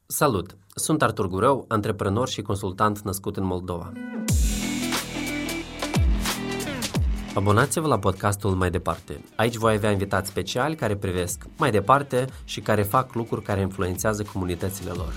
Salut! Sunt Artur Gurău, antreprenor și consultant născut în Moldova. Abonați-vă la podcastul Mai Departe. Aici voi avea invitați speciali care privesc mai departe și care fac lucruri care influențează comunitățile lor.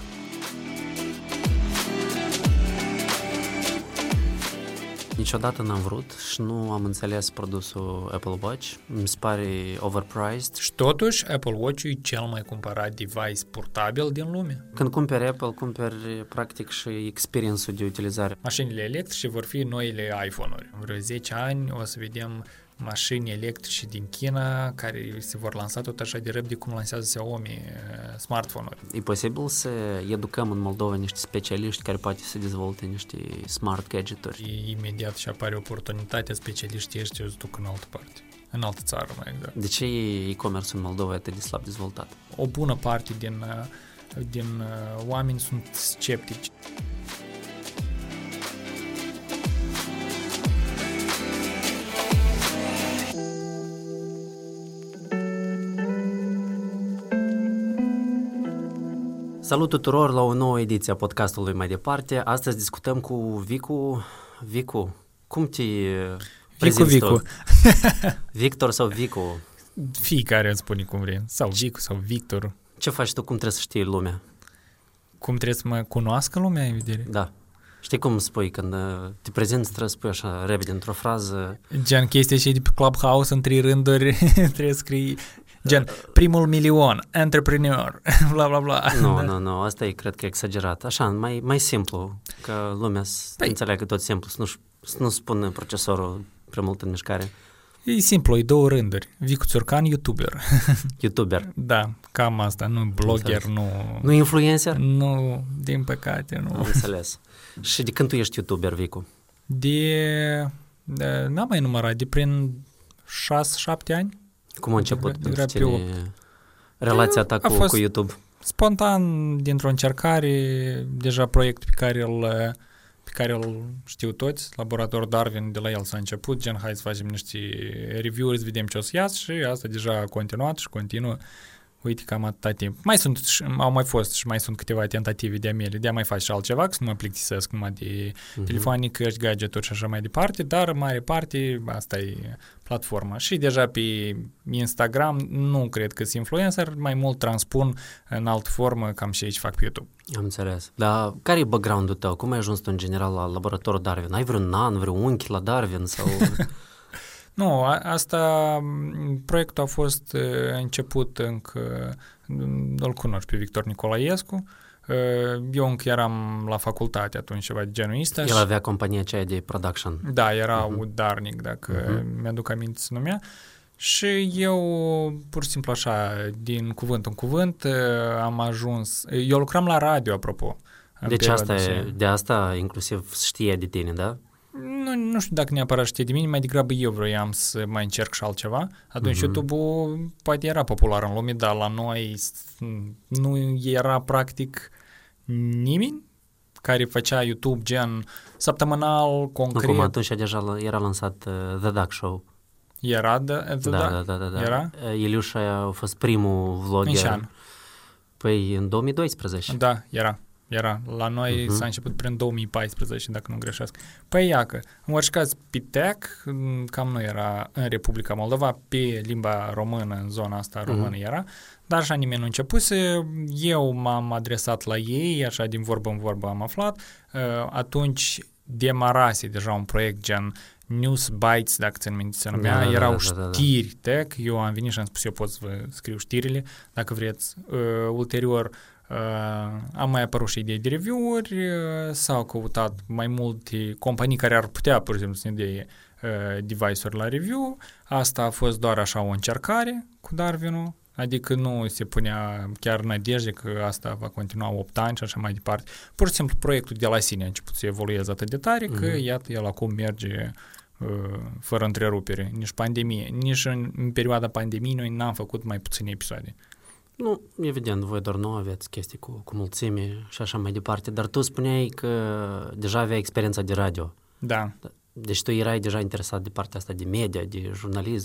Niciodată n-am vrut și nu am înțeles produsul Apple Watch. Mi se pare overpriced. Și totuși, Apple Watch-ul e cel mai cumpărat device portabil din lume. Când cumperi Apple, cumperi practic și experience-ul de utilizare. Mașinile electrice vor fi noile iPhone-uri. În vreo 10 ani o să vedem mașini electrice din China care se vor lansa tot așa de repede cum lansează Xiaomi smartphone-uri. E posibil să educăm în Moldova niște specialiști care poate să dezvolte niște smart gadgeturi? Imediat și apare oportunitatea, specialiștii ăștia îți duc în altă parte, în altă țară mai exact. De ce e-commerce în Moldova atât de slab dezvoltat? O bună parte din oameni sunt sceptici. Salut tuturor la o nouă ediție a podcastului Mai Departe. Astăzi discutăm cu Vicu. Vicu, cum te prezinți tu? Victor sau Vicu? Fiecare îmi spune cum vrei. Sau Vicu sau Victor. Ce faci tu? Cum trebuie să știi lumea? Cum trebuie să mă cunoască lumea, în vedere? Da. Știi cum spui când te prezinți, trebuie să spui așa repede într-o frază. Gen chestia și de pe Clubhouse în 3 rânduri trebuie să scrii gen primul milion, entrepreneur, bla bla bla. Nu, asta e cred că exagerat. Așa, mai simplu, că lumea să înțeleagă tot simplu, să nu spună procesorul prea mult în mișcare. E simplu, e 2 rânduri. Vicu Țurcan, YouTuber. YouTuber. Da, cam asta, nu blogger, nu... Nu influencer? Nu, din păcate, nu. Am înțeles. Și de când tu ești YouTuber, Vicu? N-am mai numărat, de prin 6-7 ani. Cum a început relația ta cu YouTube? Spontan, dintr-o încercare, deja proiect pe care îl știu toți, Laborator Darwin, de la el s-a început, gen hai să facem niște review-uri, să vedem ce o să iasă și asta deja a continuat și continuă. Uite, cam atâta timp. Au mai fost și mai sunt câteva tentative de-a mele, de a mai face și altceva, că să nu mă plictisesc numai de telefoane, căști, gadgeturi și așa mai departe, dar în mare parte asta e platforma. Și deja pe Instagram nu cred că sunt influencer, mai mult transpun în altă formă, cam și aici fac pe YouTube. Am înțeles. Dar care e background-ul tău? Cum ai ajuns tu în general la Laboratorul Darwin? Ai vreun nan, vreun unchi la Darwin sau... Nu, proiectul a fost început încă, îl cunoști pe Victor Nicolaescu, eu încă eram la facultate atunci, ceva de genul ăsta. El avea compania aceea de production. Da, era Udarnic, dacă mi-aduc aminte să numea. Și eu, pur și simplu așa, din cuvânt în cuvânt, am ajuns... Eu lucram la radio, apropo. Deci de asta inclusiv știe de tine, da? Nu știu dacă neapărat știe de mine, mai degrabă eu vroiam să mai încerc și altceva. Atunci YouTube-ul poate era popular în lume, dar la noi nu era practic nimeni care făcea YouTube gen săptămânal, concret. Nu, cum atunci deja era lansat The Duck Show. Era Da. Era? Iliușa a fost primul vlogger. În ce an? Păi în 2012. Da, era. La noi s-a început prin 2014, dacă nu greșesc. Păi iacă, în orice caz, Pitec, cam nu era în Republica Moldova, pe limba română, în zona asta română era, dar așa nimeni nu începuse. Eu m-am adresat la ei, așa din vorbă în vorbă am aflat. Atunci demarase deja un proiect gen News Bites, dacă ți-mi minte se numea, erau știri tech, eu am venit și am spus eu pot să vă scriu știrile, dacă vreți. Ulterior, am mai apărut și idei de review-uri, s-au căutat mai multe companii care ar putea, pur și simplu, să ne dea device-uri la review. Asta a fost doar așa o încercare cu Darwin-ul, adică nu se punea chiar nădejde că asta va continua 8 ani și așa mai departe. Pur și simplu proiectul de la sine a început să evolueze atât de tare că, iată, el acum merge fără întrerupere, nici pandemie. Nici în perioada pandemiei noi n-am făcut mai puține episoade. Nu, evident, voi doar nu aveți chestii cu mulțime și așa mai departe, dar tu spuneai că deja aveai experiența de radio. Da. Deci tu erai deja interesat de partea asta de media, de jurnalism.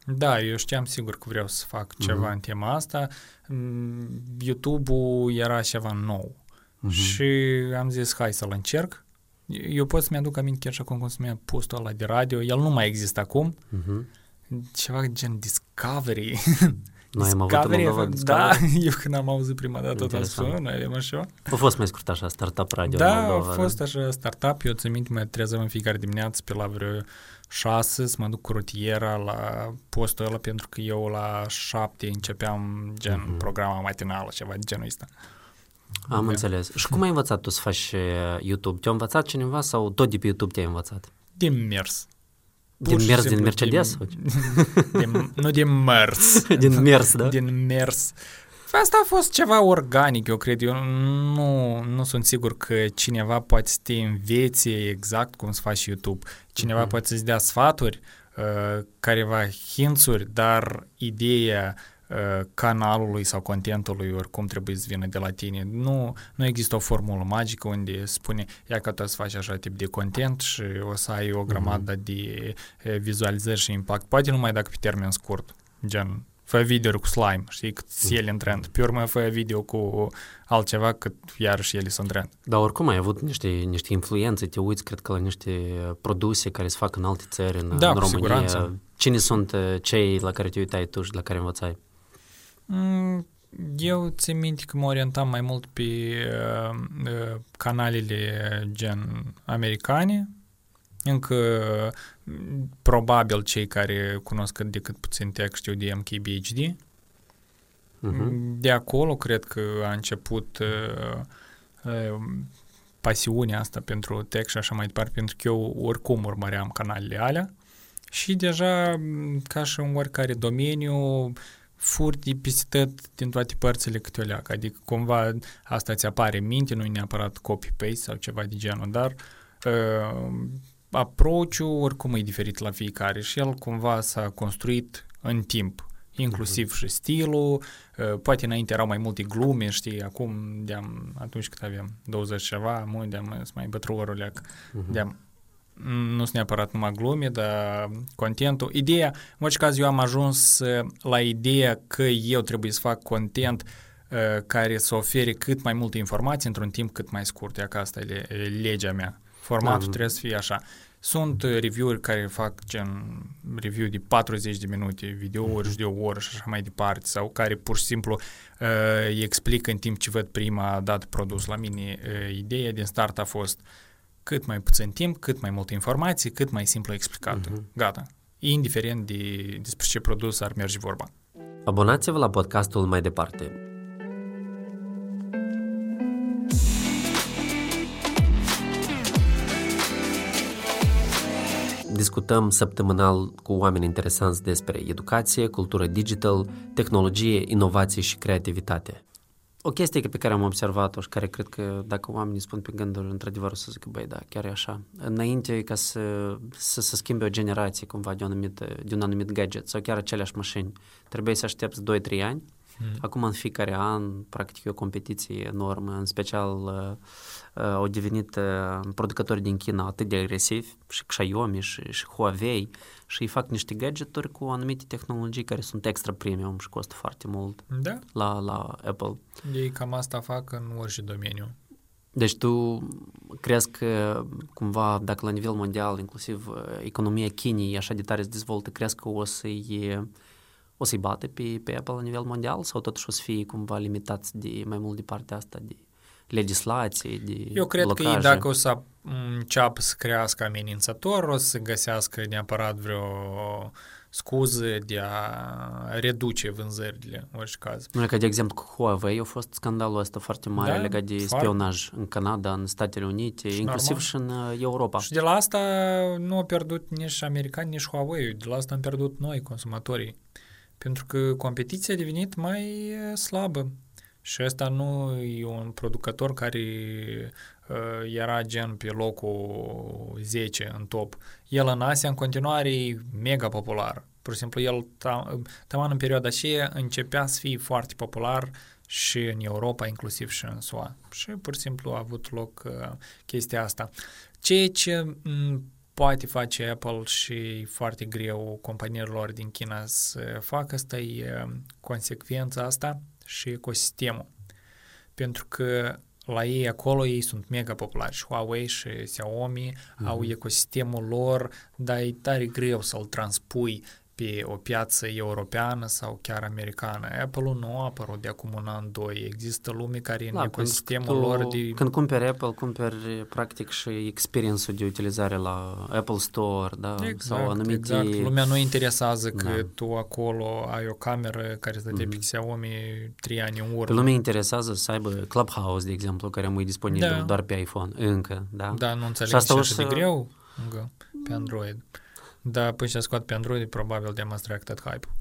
Da, eu știam sigur că vreau să fac ceva în tema asta. YouTube-ul era ceva nou și am zis, hai să-l încerc. Eu pot să-mi aduc aminte chiar și acum cum se numea postul ăla de radio, el nu mai există acum. Ceva gen Discovery. Noi am avut în Moldova Discovery. Da, eu când am auzit prima dată tot asta, noi avem așa. A fost mai scurt așa, Startup Radio în Moldova. Da, a fost așa, Startup. Eu țin minte, mă trezeam în fiecare dimineață pe la vreo 6 să mă duc cu rutiera la postul ăla, pentru că eu la 7 începeam gen programa matinală, ceva de genul ăsta. Am înțeles. Și cum ai învățat tu să faci YouTube? Te-a învățat cineva sau tot de pe YouTube te-ai învățat? Din mers. Din mers, din Mercedes? Nu din mers. Din mers, da? Din mers. Asta a fost ceva organic, eu cred. Eu nu sunt sigur că cineva poate să te învețe exact cum să faci YouTube. Cineva poate să-ți dea sfaturi, careva hințuri, dar ideea canalului sau contentului oricum trebuie să vină de la tine. Nu există o formulă magică unde spune, ia că tu să faci așa tip de content și o să ai o grămadă de vizualizări și impact. Poate numai dacă pe termen scurt, gen fă video cu slime, știi, cât ele în trend. Pe urmă fă video cu altceva, cât iarăși ele sunt în trend. Dar oricum ai avut niște influențe, te uiți, cred că la niște produse care se fac în alte țări, în România. Siguranță. Cine sunt cei la care te uitai tu și la care învățai? Eu țin minte că mă orientam mai mult pe canalele gen americane, încă probabil cei care cunosc cât de cât puțin tech știu de MKBHD. De acolo cred că a început pasiunea asta pentru tech și așa mai departe, pentru că eu oricum urmăream canalele alea și deja ca și în oricare domeniu furti peste tot din toate părțile câte o leacă, adică cumva asta ți apare în minte, nu e neapărat copy-paste sau ceva de genul, dar approach-ul oricum e diferit la fiecare și el cumva s-a construit în timp, inclusiv și stilul, poate înainte erau mai multe glume, știi, acum atunci când aveam 20 ceva, sunt mai bătrânul leacă, nu sunt neapărat numai glume, dar contentul. Ideea, în orice caz, eu am ajuns la ideea că eu trebuie să fac content care să ofere cât mai multe informații într-un timp cât mai scurt. Ia că asta e legea mea. Formatul trebuie să fie așa. Sunt review-uri care fac gen review de 40 de minute, videouri și de o oră și așa mai departe, sau care pur și simplu îi explic în timp ce văd prima dată produs. La mine ideea din start a fost cât mai puțin timp, cât mai multe informații, cât mai simplu explicat. Gata. Indiferent despre ce produs ar merge vorba. Abonați-vă la podcastul Mai Departe. Discutăm săptămânal cu oameni interesanți despre educație, cultură digital, tehnologie, inovație și creativitate. O chestie pe care am observat-o și care cred că dacă oamenii spun pe gânduri, într-adevăr o să zic, băi, da, chiar e așa. Înainte ca să schimbe o generație cumva de un anumit gadget sau chiar aceleași mașini, trebuie să aștepți 2-3 ani. Acum în fiecare an, practic, e o competiție enormă, în special au devenit producători din China atât de agresivi, și Xiaomi și Huawei, și îi fac niște gadgeturi cu anumite tehnologii care sunt extra premium și costă foarte mult la Apple. Ei cam asta fac în orice domeniu. Deci tu crezi că cumva, dacă la nivel mondial, inclusiv economia Chinei așa de tare se dezvoltă, crezi că o să-i bată pe Apple la nivel mondial sau totuși o să fie cumva limitați mai mult de partea asta de legislație, de Eu cred blocaje? că ei, dacă o să înceapă să crească amenințător, o să găsească neapărat vreo scuză de a reduce vânzările, în orice caz. Ca de exemplu cu Huawei a fost scandalul ăsta foarte mare legat de spionaj în Canada, în Statele Unite, și inclusiv normal. Și în Europa. Și de la asta nu au pierdut nici americani, nici Huawei, de la asta am pierdut noi, consumatorii. Pentru că competiția a devenit mai slabă. Și ăsta nu e un producător care era gen pe locul 10 în top. El în Asia în continuare e mega popular. Pur și simplu el taman în perioada aceea începea să fie foarte popular și în Europa, inclusiv și în SUA. Și pur și simplu a avut loc chestia asta. Ceea ce poate face Apple și e foarte greu companiilor din China să facă asta, e consecvența asta și ecosistemul. Pentru că la ei acolo ei sunt mega populari și Huawei și Xiaomi au ecosistemul lor, dar e tare greu să-l transpui pe o piață europeană sau chiar americană. Apple-ul nu a apărut de acum un an, doi. Există lume care în ecosistemul lor de... Când cumperi Apple, cumperi practic și experience-ul de utilizare la Apple Store, da? Sau anumite... Exact. Lumea nu interesează că tu acolo ai o cameră care stătea pe Xiaomi 3 ani în urmă. Pe lumea interesează să aibă Clubhouse, de exemplu, care e disponibil doar pe iPhone, încă, da? Da, nu înțeleg și așa de greu încă pe Android. Da, până și-a scoat pe Android, probabil de-am distractat hype-ul.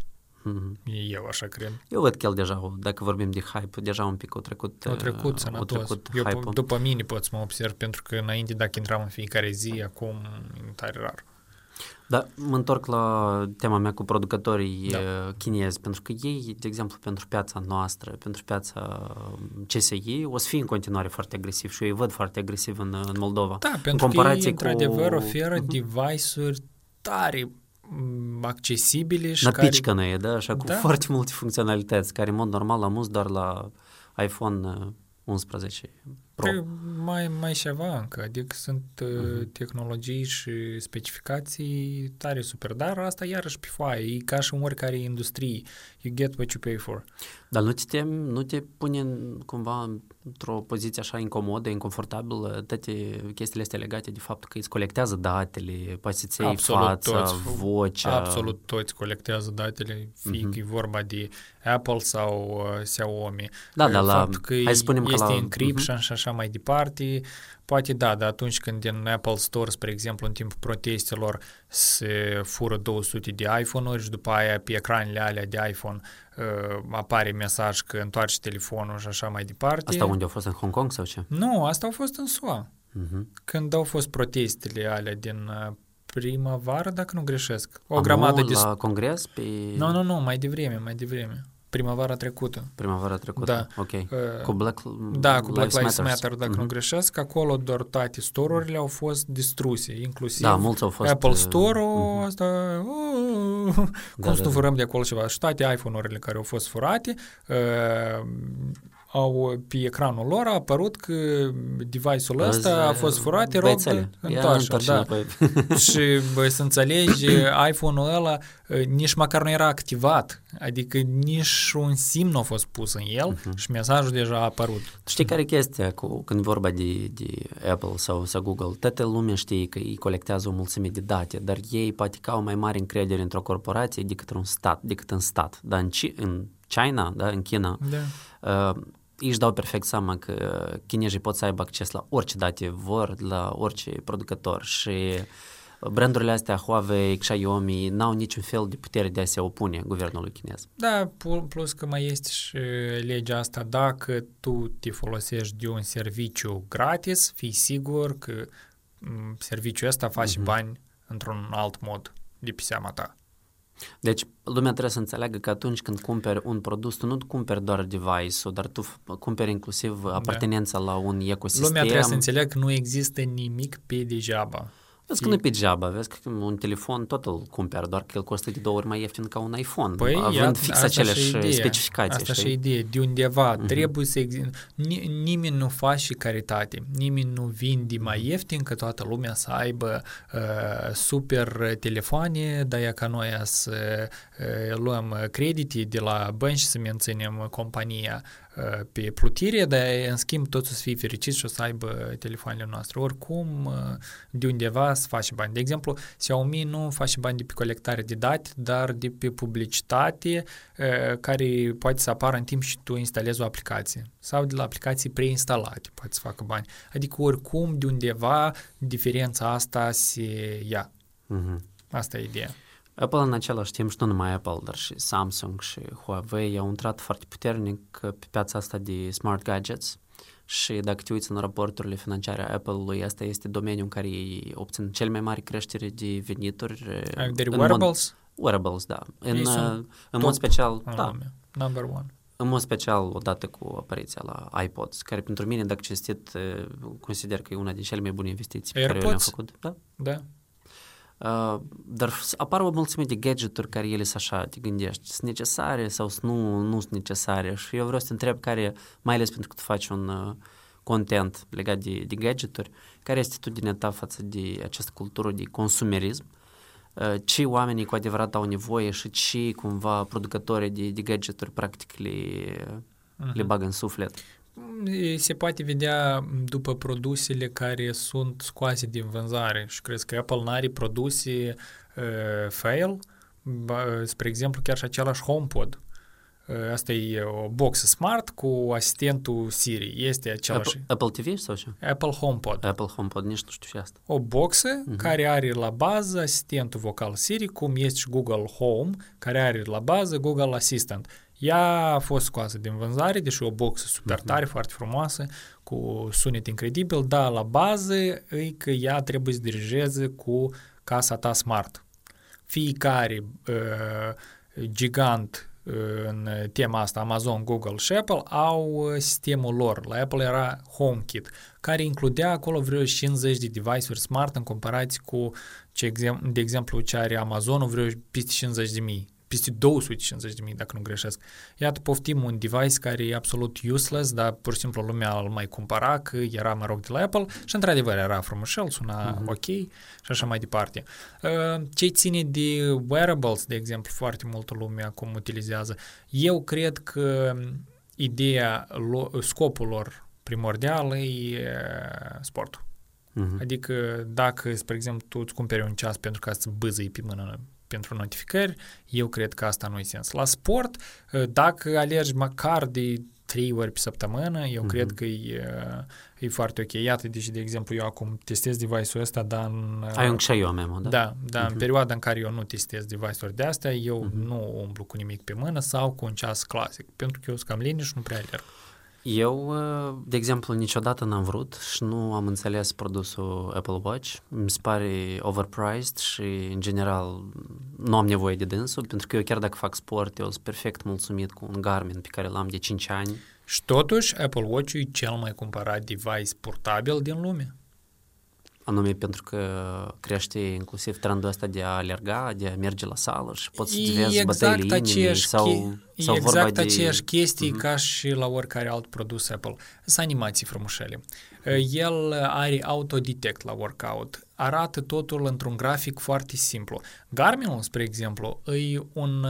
Eu așa cred. Eu văd că el deja, dacă vorbim de hype, deja un pic o trecut sănătos. Eu după mine pot să mă observ, pentru că înainte, dacă intram în fiecare zi, acum e tare rar. Da, mă întorc la tema mea cu producătorii chinezi, pentru că ei, de exemplu, pentru piața noastră, pentru piața CSI, o să fie în continuare foarte agresiv și eu îi văd foarte agresiv în Moldova. Da, pentru că ei, într-adevăr, oferă device-uri tare accesibile și care... da? Așa, cu foarte multe funcționalități, care în mod normal am doar la iPhone 11 Pro. Mai ceva încă, adică sunt tehnologii și specificații tare super, dar asta iarăși pe foaie, e ca și în oricare industrie, you get what you pay for. Dar nu te pune cumva într-o poziție așa incomodă, inconfortabilă, toate chestiile astea legate de faptul că îți colectează datele, poți să-ți iei fața, vocea. Absolut toți colectează datele, fie că e vorba de Apple sau Xiaomi. Da, dar faptul că hai să spunem este că encryption și așa mai departe, poate dar atunci când din Apple Store, spre exemplu, în timpul protestelor se fură 200 de iPhone-uri și după aia pe ecranele alea de iPhone apare mesaj că întoarce telefonul și așa mai departe. Asta unde a fost, în Hong Kong sau ce? Nu, asta a fost în SUA. Când au fost protestele alea din primăvară, dacă nu greșesc. O grămadă de... la congres? Nu, mai devreme. Primăvara trecută. Da. Ok. Cu Black Lives Matter, dacă nu greșesc, acolo doar toate store-urile au fost distruse, inclusiv mulți au fost, Apple Store-ul, asta, cum să nu furăm de acolo ceva. Și toate iPhone-urile care au fost furate, pe ecranul lor a apărut că device-ul ăsta a fost furat, te rog, întoarce. Și să înțelegi, iPhone-ul ăla nici măcar nu era activat, adică nici un semn nu a fost pus în el și mesajul deja a apărut. Știi care e chestia când vorba de Apple sau Google? Toată lumea știe că ei colectează o mulțime de date, dar ei poate că au mai mare încredere într-o corporație decât în stat. Dar în China, da, în China, ei își dau perfect seama că chinezii pot să aibă acces la orice date vor, la orice producător și brandurile astea, Huawei, Xiaomi, n-au niciun fel de putere de a se opune guvernului chinez. Da, plus că mai este și legea asta, dacă tu te folosești de un serviciu gratis, fii sigur că serviciul ăsta face bani într-un alt mod de pe seama ta. Deci, lumea trebuie să înțeleagă că atunci când cumperi un produs, tu nu cumperi doar device-ul, dar tu cumperi inclusiv apartenența la un ecosistem. Lumea trebuie să înțeleagă că nu există nimic pe degeaba. Vezi că nu e pe degeaba, vezi că un telefon tot îl cumperi, doar că el costă de 2 ori mai ieftin ca un iPhone, având fix aceleași specificații. Asta și idee, de undeva trebuie să existe. Nimeni nu face caritate, nimeni nu vinde mai ieftin că toată lumea să aibă super telefoane, dar ca noi să luăm credite de la bănci și să menținem compania pe plutire, dar în schimb toți o să fie fericiți și o să aibă telefoanele noastre. Oricum, de undeva să face bani. De exemplu, Xiaomi nu face bani de pe colectare de date, dar de pe publicitate care poate să apară în timp și tu instalezi o aplicație. Sau de la aplicații preinstalate poate să facă bani. Adică oricum, de undeva, diferența asta se ia. Asta e ideea. Apple în același timp, și nu numai Apple, dar și Samsung și Huawei au intrat foarte puternic pe piața asta de smart gadgets și dacă te uiți în raporturile financiare a Apple-ului, asta este domeniul în care ei obțin cel mai mare creștere de venituri. De wearables? Wearables, da. În mod special, Number one. În mod special, odată cu apariția la iPods, care pentru mine, dacă citit, consider că e una din cele mai bune investiții pe care le-am făcut. Da. Dar apar o mulțime de gadgeturi care ele sunt așa, te gândești, sunt necesare sau nu sunt necesare și eu vreau să te întreb care, mai ales pentru că tu faci un content legat de gadgeturi, care este atitudinea ta față de această cultură de consumerism, ce oamenii cu adevărat au nevoie și ce cumva producătorii de gadgeturi practic le bagă în suflet. Se poate vedea după produsele care sunt scoase din vânzare și crezi că Apple n-are produse fail, spre exemplu chiar și același HomePod. Asta e o box smart cu asistentul Siri. Este același... Apple TV sau ce? Apple HomePod. Apple HomePod, nici nu știu și asta. O boxă care are la bază asistentul vocal Siri, cum este și Google Home, care are la bază Google Assistant. Ea a fost scoasă din vânzare, deși o boxă super tare, foarte frumoasă, cu sunet incredibil, dar la bază e că ea trebuie să dirigeze cu casa ta smart. Fiecare gigant în tema asta, Amazon, Google și Apple, au sistemul lor. La Apple era HomeKit, care includea acolo vreo 50 de device-uri smart în comparație cu, de exemplu, ce are Amazonul, vreo peste 50.000. Peste 250.000, dacă nu greșesc. Iată, poftim un device care e absolut useless, dar pur și simplu lumea îl mai cumpăra, că era, mă rog, de la Apple și într-adevăr era frumușel, suna ok și așa mai departe. Ce ține de wearables, de exemplu, foarte multă lume acum utilizează. Eu cred că scopul lor primordial e sportul. Adică dacă, spre exemplu, tu îți cumperi un ceas pentru ca să bâzâi pe mână pentru notificări, eu cred că asta nu e sens. La sport, dacă alergi măcar de 3 ori pe săptămână, eu cred că e foarte ok. Iată, deci, de exemplu, eu acum testez device-ul ăsta, dar Ai un Xiaomi, da? Da, în perioada în care eu nu testez device-uri de astea, eu nu umblu cu nimic pe mână sau cu un ceas clasic, pentru că eu sunt cam liniș și nu prea alerg. Eu, de exemplu, niciodată n-am vrut și nu am înțeles produsul Apple Watch. Mi se pare overpriced și, în general, nu am nevoie de dânsul, pentru că eu chiar dacă fac sport, eu sunt perfect mulțumit cu un Garmin pe care l-am de 5 ani. Și totuși, Apple Watch-ul e cel mai cumpărat device portabil din lume. Anume pentru că crește inclusiv trendul ăsta de a alerga, de a merge la sală și poți să-ți vezi bătăile inimii sau vorba de... aceeași chestii ca și la oricare alt produs Apple. Sunt animații frumușele. El are autodetect la workout. Arată totul într-un grafic foarte simplu. Garmin-ul, spre exemplu, e un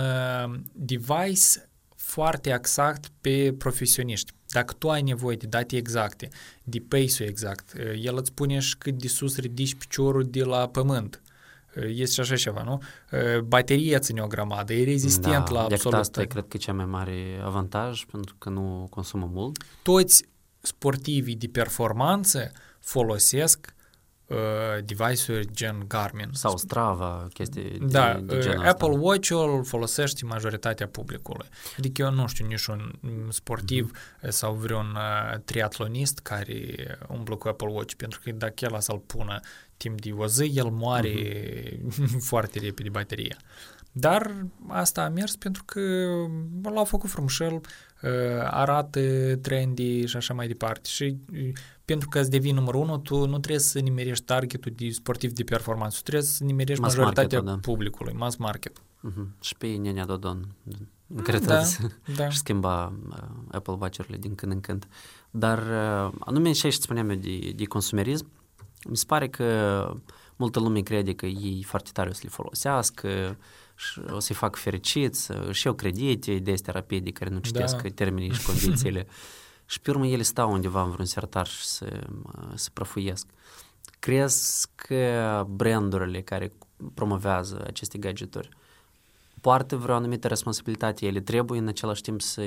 device foarte exact pe profesioniști. Dacă tu ai nevoie de date exacte, de pace-ul exact, el îți spune și cât de sus ridici piciorul de la pământ. Este și așa ceva, nu? Bateria ține o grămadă, e rezistent la absolut. Asta cred că e cea mai mare avantaj, pentru că nu consumă mult. Toți sportivii de performanță folosesc device-uri gen Garmin. Sau Strava, chestii de genul Apple ăsta. Watch-ul folosește majoritatea publicului. Adică eu nu știu niciun sportiv sau vreun triatlonist care umblă cu Apple Watch, pentru că dacă el să-l pună timp de o zi, el moare foarte repede bateria. Dar asta a mers pentru că l-au făcut frumușel, arată trendy și așa mai departe. Și pentru că îți devii numărul 1, tu nu trebuie să nimerești targetul de sportiv de performanță, tu trebuie să nimerești majoritatea publicului, mass market. Și pe Nenea Dodon, cred da. Și schimba Apple Watch-urile din când în când. Dar anume și spuneam eu de consumerism, mi se pare că multă lume crede că ei foarte tare o să le folosească și o să-i fac fericiți și eu credite de astea rapide care nu citesc termenii și condițiile și pe urmă ele stau undeva în vreun sertar și se prăfuiesc. Crezi că brandurile care promovează aceste gadgeturi poartă vreo anumită responsabilitate? Ele trebuie în același timp să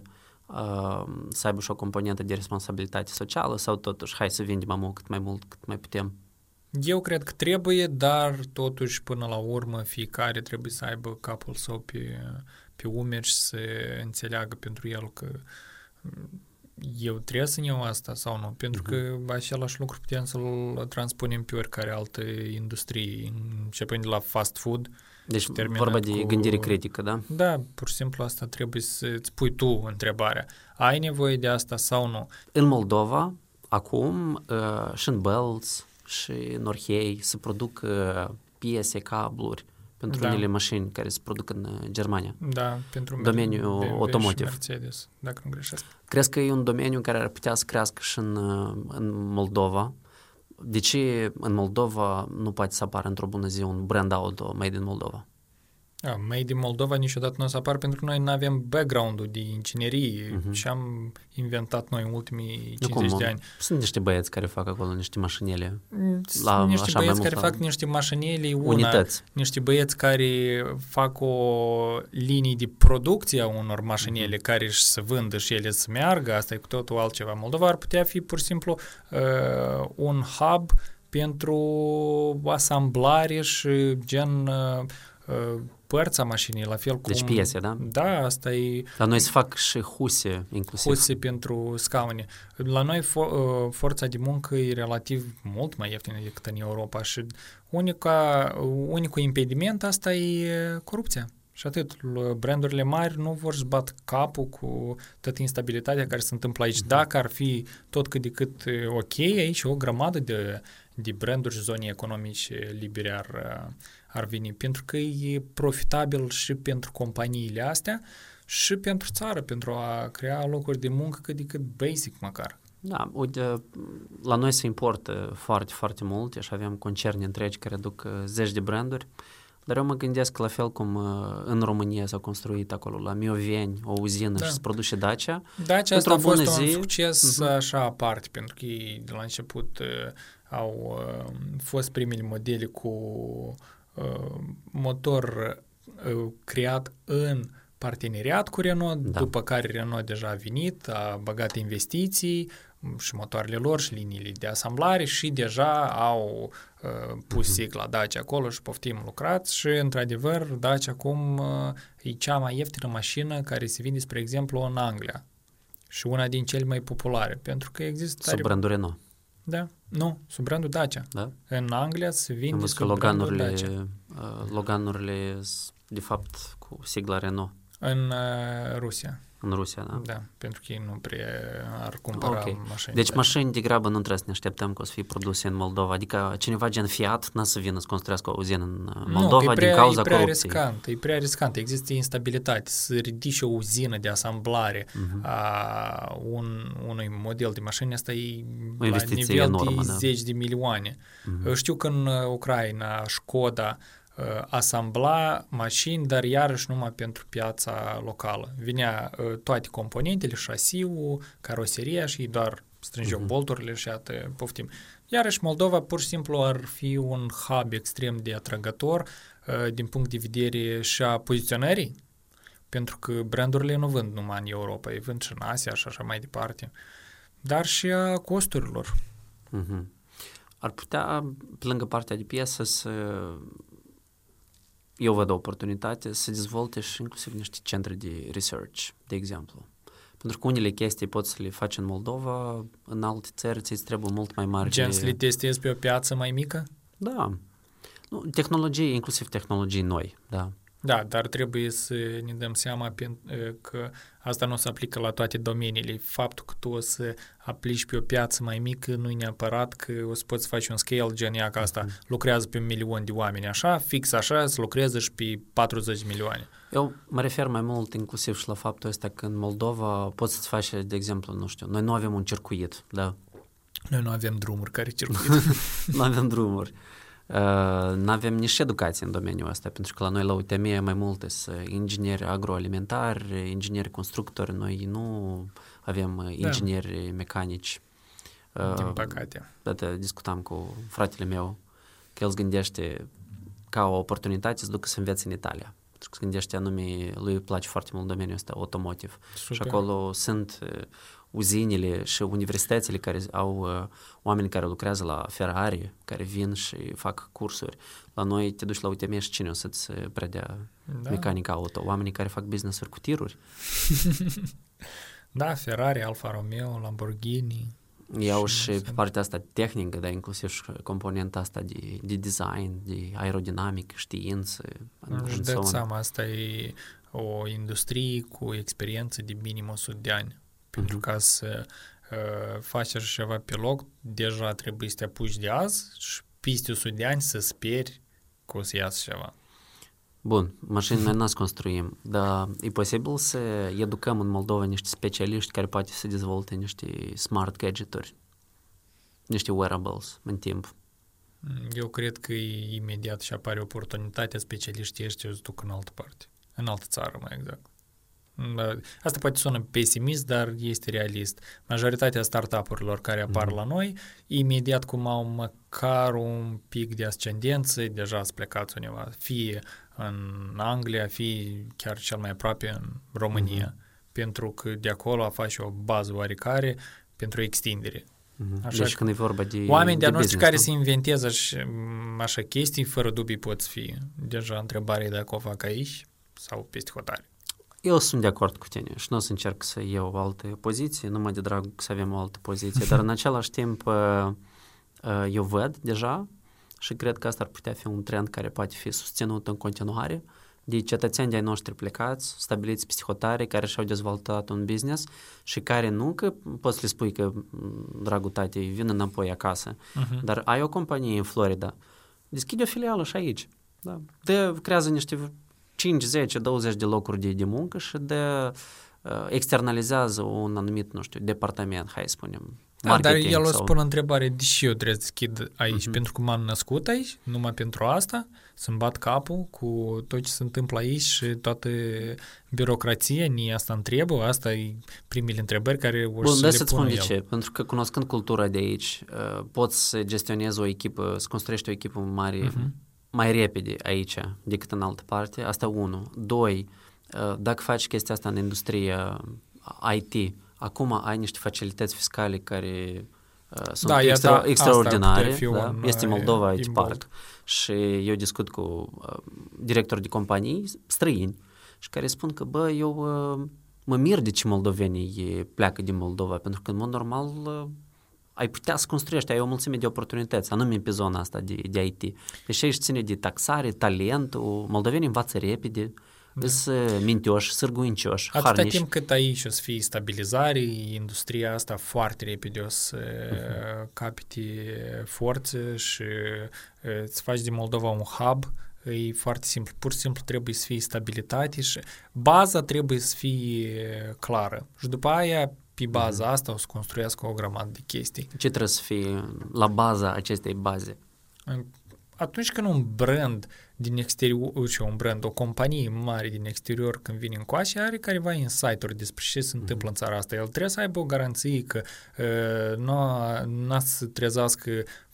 aibă și o componentă de responsabilitate socială sau totuși hai să vindem cât mai mult, cât mai putem? Eu cred că trebuie, dar totuși până la urmă fiecare trebuie să aibă capul său pe umeri și să înțeleagă pentru el că eu trebuie să iau asta sau nu, pentru că același lucru putem să-l transpunem pe oricare altă industrie, începând de la fast food. Deci vorba de gândire critică, da? Da, pur și simplu asta trebuie să-ți pui tu întrebarea. Ai nevoie de asta sau nu? În Moldova, acum, și în Belz și în Orhei se produc piese, cabluri pentru unele mașini care se produc în Germania. Da, pentru domeniul automotive. Mercedes, dacă nu greșesc. Crezi că e un domeniu care ar putea să crească și în Moldova? De ce în Moldova nu poate să apară într-o bună zi un brand auto made in Moldova? Made in Moldova niciodată nu o să apar pentru că noi nu avem background-ul de inginerie și am inventat noi în ultimii 50 de ani. Sunt niște băieți care fac acolo niște mașinile. Niște băieți care fac niște mașinile, unități. Niște băieți care fac o linie de producție a unor mașinile care își să vândă și ele să meargă, asta e cu totul altceva. Moldova ar putea fi pur și simplu un hub pentru asamblare și gen părța mașinii, la fel cum... Deci piese, da? Da, asta e... La noi se fac și huse, inclusiv. Huse pentru scaune. La noi forța de muncă e relativ mult mai ieftină decât în Europa și unicul impediment asta e corupția. Și atât. Brandurile mari nu vor să bat capul cu toată instabilitatea care se întâmplă aici. Dacă ar fi tot cât de cât ok, aici o grămadă de branduri și zone economice libere ar veni, pentru că e profitabil și pentru companiile astea și pentru țară, pentru a crea locuri de muncă cât de cât basic măcar. Da, uite, la noi se importă foarte, foarte mult și avem concerne întregi care duc zeci de branduri, dar eu mă gândesc la fel cum în România s-a construit acolo, la Mioveni, o uzină și se produce Dacia. Dacia asta a fost un succes așa aparte, pentru că ei de la început au fost primele modele cu motor creat în parteneriat cu Renault, după care Renault deja a venit, a băgat investiții și motoarele lor și liniile de asamblare și deja au pus sigla Dacia acolo și poftim lucrați și într-adevăr Dacia acum e cea mai ieftină mașină care se vinde, spre exemplu, în Anglia și una din cele mai populare, pentru că există... Sub brandul Renault. Da, nu, sub brandul Dacia. Da? În Anglia se vinde sub brandul Dacia. Loganurile, de fapt, cu sigla Renault. În Rusia. În Rusia, da? Da, pentru că ei nu prea ar cumpăra mașini. Deci mașini degrabă nu trebuie să ne așteptăm că o să fie produse în Moldova. Adică cineva gen Fiat n-a să vină să construiască o uzină în Moldova din cauza corupției. E prea riscant. Există instabilitate. Să ridici o uzină de asamblare a unui model de mașini, asta e o la nivel enormă, de zeci de milioane. Știu că în Ucraina Șkoda asambla mașini, dar iarăși numai pentru piața locală. Vinea toate componentele, șasiul, caroseria și doar strângeau bolturile și iată, poftim. Iarăși Moldova pur și simplu ar fi un hub extrem de atrăgător din punct de vedere și a poziționării, pentru că brandurile nu vând numai în Europa, îi vând și în Asia și așa mai departe, dar și a costurilor. Ar putea, pe lângă partea de piesă, eu văd o oportunitate să dezvolte și inclusiv niște centre de research, de exemplu. Pentru că unele chestii poți să le faci în Moldova, în alte țări ți trebuie mult mai mari. Gen să le testezi pe o piață mai mică? Da. Tehnologii, inclusiv tehnologii noi, da. Da, dar trebuie să ne dăm seama că asta nu se aplică la toate domeniile. Faptul că tu o să aplici pe o piață mai mică nu e neapărat că o să poți face un scale gen ea, că asta lucrează pe 1 milion de oameni așa, fix așa, să lucreze și pe 40 de milioane. Eu mă refer mai mult inclusiv și la faptul ăsta că în Moldova poți să-ți faci, de exemplu, nu știu, noi nu avem un circuit, da? Noi nu avem drumuri care circuit. Nu avem drumuri. Nu avem nici educație în domeniul ăsta, pentru că la noi la UTM mai multe sunt ingineri agroalimentari, ingineri constructori, noi nu avem ingineri mecanici. Din păcate. Dată discutam cu fratele meu că el se gândește ca o oportunitate să ducă să învețe în Italia. Pentru că se gândește anume, lui îi place foarte mult domeniul ăsta automotive. Super. Și acolo sunt uzinile și universitățile care au oameni care lucrează la Ferrari, care vin și fac cursuri. La noi te duci la UTM și cine o să-ți predea mecanica auto? Oamenii care fac business-uri cu tiruri. Da, Ferrari, Alfa Romeo, Lamborghini. Iau și pe partea asta tehnică, dar inclusiv și componenta asta de design, de aerodinamic, știință. Își dați seama, asta e o industrie cu experiență de minim 100 de ani. Pentru ca să faci așa ceva pe loc, deja trebuie să te apuci de azi și peste 100 de ani să speri că o să iasă ceva. Bun, mașini noi n-ați construim, dar e posibil să educăm în Moldova niște specialiști care poate să dezvolte niște smart gadgeturi, niște wearables în timp. Eu cred că imediat și apare oportunitatea, specialiștii ăștia îți duc în altă parte, în altă țară mai exact. Asta poate sună pesimist, dar este realist. Majoritatea startup-urilor care apar la noi, imediat cum au măcar un pic de ascendență, deja sunt plecați undeva, fie în Anglia, fie chiar cel mai aproape în România, pentru că de acolo faci o bază oarecare pentru extindere. Așa deci când e vorba de oameni de-a noștri care se inventează așa chestii, fără dubii pot fi. Deja întrebarea e dacă o fac aici sau peste hotare. Eu sunt de acord cu tine și nu o să încerc să iau o altă poziție, numai de drag să avem o altă poziție, dar în același timp eu văd deja și cred că asta ar putea fi un trend care poate fi susținut în continuare de cetățeni de-ai noștri plecați, stabiliți peste hotare, care și-au dezvoltat un business și care nu că poți să le spui că, dragul tate, vin înapoi acasă, dar ai o companie în Florida, deschide o filială și aici, da? Creează niște 5, 10, 20 de locuri de muncă și externalizează un anumit, nu știu, departament, hai să spunem, marketing. Dar el o să pună întrebare, de ce eu trebuie să deschid aici? Pentru că m-am născut aici, numai pentru asta, să-mi bat capul cu tot ce se întâmplă aici și toată birocrația, ni asta îmi trebuie, asta e primele întrebări care o să le pună el. Ce? Pentru că cunoscând cultura de aici, poți să gestionezi o echipă, să construiești o echipă mare, mai repede aici decât în altă parte, asta 1. 2, dacă faci chestia asta în industria IT, acum ai niște facilități fiscale care sunt extraordinare. Este Moldova IT Park și eu discut cu directori de companii străini și care spun că, eu mă mir de ce moldovenii pleacă din Moldova, pentru că în mod normal ai putea să construiești, ai o mulțime de oportunități, anume pe zona asta de IT. Deci aici ține de taxare, talentul, moldovenii învață repede, sunt mintioși, sârguincioși, harniși. Atâta timp cât aici o să fie stabilizare, industria asta foarte repede o să capite forțe și îți faci din Moldova un hub, e foarte simplu. Pur și simplu trebuie să fie stabilitate și baza trebuie să fie clară. Și după aia, pe baza asta o să construiască o grămadă de chestii. Ce trebuie să fie la baza acestei baze? Atunci când un brand din exterior, o companie mare din exterior când vine încoace, are careva insight-uri despre ce se întâmplă în țara asta. El trebuie să aibă o garanție că n-a să trezească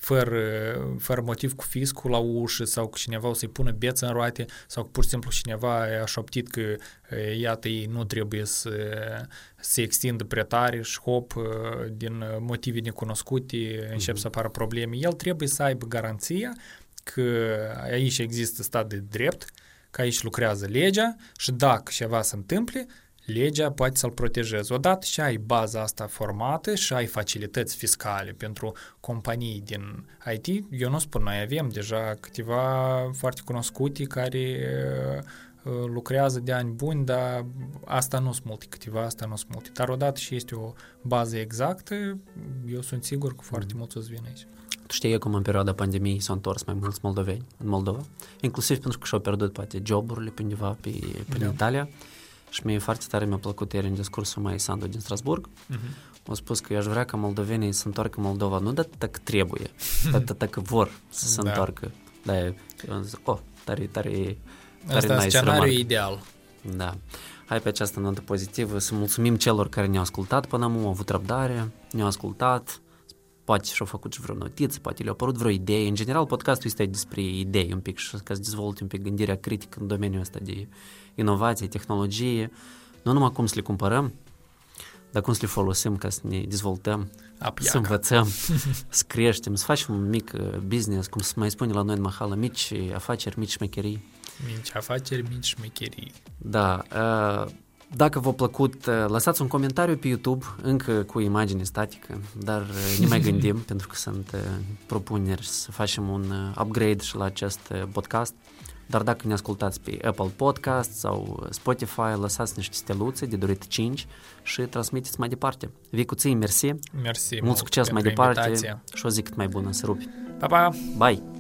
fără motiv cu fiscul la ușă sau că cineva o să-i pună beță în roate sau că pur și simplu cineva a șoptit că iată ei nu trebuie să se extindă prea tare și din motive necunoscute încep să apară probleme. El trebuie să aibă garanția că aici există stat de drept, că aici lucrează legea și dacă ceva se întâmple, legea poate să-l protejeze. Odată și ai baza asta formată și ai facilități fiscale pentru companii din IT, eu nu spun, noi avem deja câteva foarte cunoscute care lucrează de ani buni, dar asta nu sunt multe, dar odată și este o bază exactă, eu sunt sigur că foarte mulți o să vină aici. Tu știi cum în perioada pandemiei s-au întors mai mulți moldoveni în Moldova, inclusiv pentru că și-au pierdut poate joburile pe undeva prin Italia și mie foarte tare mi-a plăcut ieri în discursul mai Sandu din Strasburg. Au spus că eu aș vrea ca moldovenii să întoarcă în Moldova, nu de atât că trebuie, dar atât că vor să se întoarcă. Da, eu am zis, tare asta e scenariul ideal. Da. Hai pe această notă pozitivă să mulțumim celor care ne-au ascultat până acum, au avut răbdare, ne-au ascultat, poate și-au făcut și vreo notiță, poate le-au apărut vreo idee. În general, podcastul este despre idei un pic și ca să dezvolte un pic gândirea critică în domeniul ăsta de inovație, tehnologie, nu numai cum să le cumpărăm, dar cum să le folosim ca să ne dezvoltăm, să învățăm, să creștem, să facem un mic business, cum se mai spune la noi în Mahala, mici afaceri, mici șmecherii. Mici afaceri, mici șmecherii. Da, dacă v-a plăcut, lăsați un comentariu pe YouTube, încă cu imagine statică, dar ne mai gândim, pentru că sunt propuneri să facem un upgrade și la acest podcast. Dar dacă ne ascultați pe Apple Podcast sau Spotify, lăsați niște steluțe de dorit 5 și transmiteți mai departe. Vicu, ții, mersi. Mersi mult succes mai departe și o zi cât mai bună, să rupi. Pa, pa! Bye!